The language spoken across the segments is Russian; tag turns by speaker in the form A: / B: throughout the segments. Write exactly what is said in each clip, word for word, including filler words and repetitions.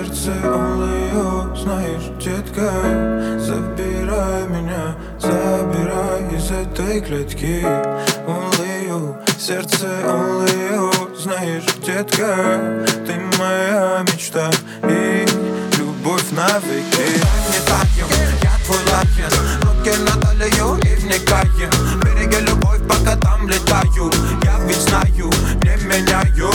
A: сердце only you. Знаешь, детка, забирай меня, забирай из этой клетки. Only you, сердце only you. Знаешь, детка, ты моя мечта и любовь навеки. Не таем, я твой лайен, руки на талию и вникаем. Береги любовь, пока там летаю. Я ведь знаю, не меняю.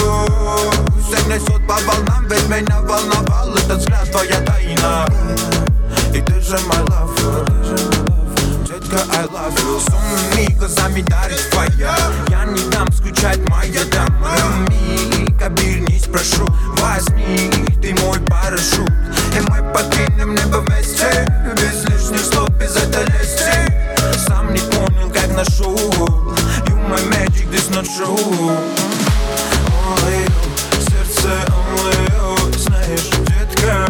A: Все несет по волнам, ведь меня волновал этот взгляд, твоя тайна. И ты же my love, детка, I love you. С умными глазами дарит твоя. Я не дам скучать, моя дама. Миг, обернись, прошу, возьми, ты мой парашют. И мы покинем небо вместе, без лишних слов, без этой лести. Сам не понял, как нашел. You my magic, this not true. Only you, сердце only you. Знаешь, детка,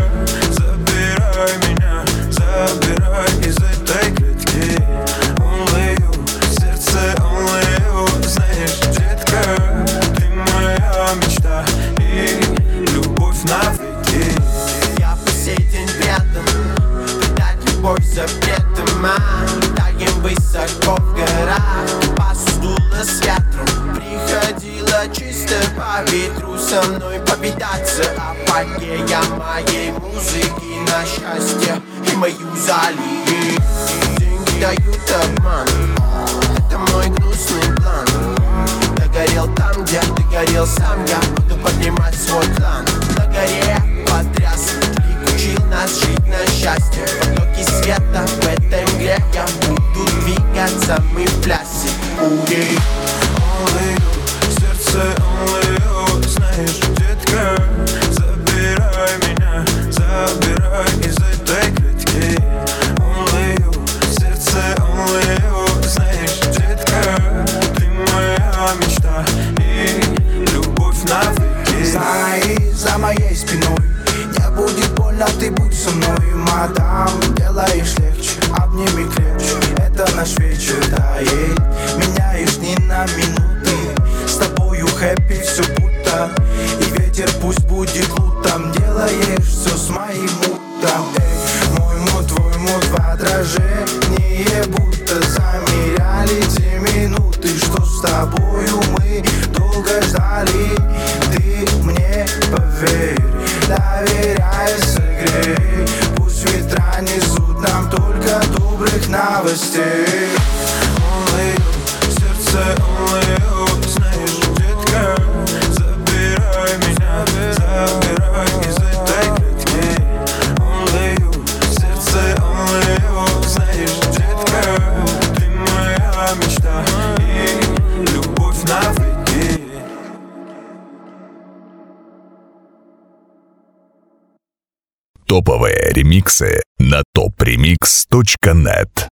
A: забирай меня, забирай из этой клетки. Only you, сердце only you. Знаешь, детка, ты моя мечта и любовь навеки.
B: Я по сей день предан питать любовь запретом, а летаем высоко в горах. Пасу сдуло с ветром, приходила чисто по ветру со мной повидаться. Апогея моей музыки на счастье и мою залили. Деньги дают обман, это мой гнусный план. Догорел там, где ты горел сам, я буду поднимать свой клан. На горе потряс, клик учил нас жить на счастье. Потоки света в этой мгле, я буду двигаться, мы в плясе. Ури.
A: Only you, сердце only you. Знаешь, детка, забирай меня, забирай из этой клетки. Only you, сердце only you. Знаешь, детка, ты моя мечта и любовь навеки.
C: Знай, за моей спиной не будет больно, ты будь со мной, мадам. Делаешь легче, обними крепче, это наш вечер тает. Меняешь дни на минуты, с тобою хэппи все будто. И ветер пусть будет лутом, делаешь все с моим мутом. Эй, мой мут, твой мут в отражении, будто замеряли те минуты, что с тобою мы долго ждали. Ты мне поверь, доверяй, согрей. Пусть ветра несут нам только добрых новостей.
A: Only you, сердце only you. Знаешь, детка, забирай меня, забирай из этой клетки. Only you, сердце only you. Знаешь, детка, ты моя мечта и любовь навеки.
D: Топовые ремиксы на топ ремикс точка нет.